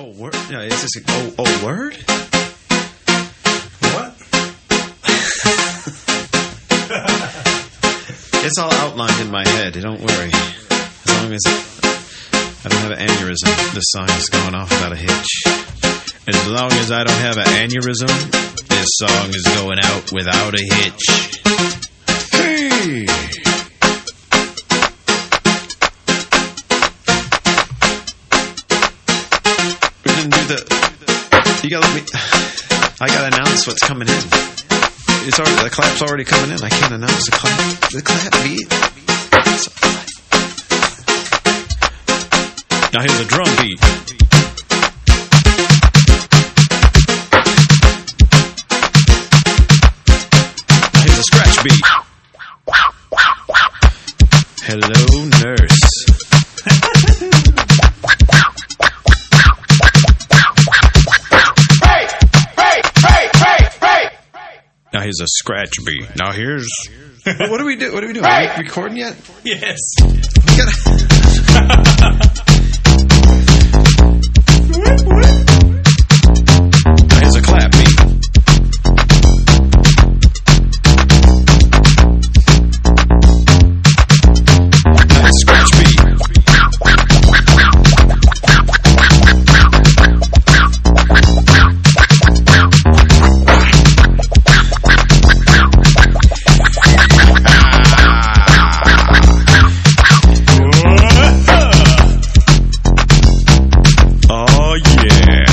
Oh, word? Yeah, is this a word? What? It's all outlined in my head. Don't worry. As long as I don't have an aneurysm, this song is going off without a hitch. And as long as I don't have an aneurysm, this song is going out without a hitch. Hey! We didn't do the... You gotta let me... I gotta announce what's coming in. It's already, the clap's already coming in. I can't announce the clap. The clap beat. Now here's a drum beat. Now here's a scratch beat. Hello, nurse. Now here's a scratch beat. Now here's... What do we do? What are we doing? Are we recording yet? Yes. We gotta... Now here's a clap beat. Now here's a scratch beat. Oh yeah.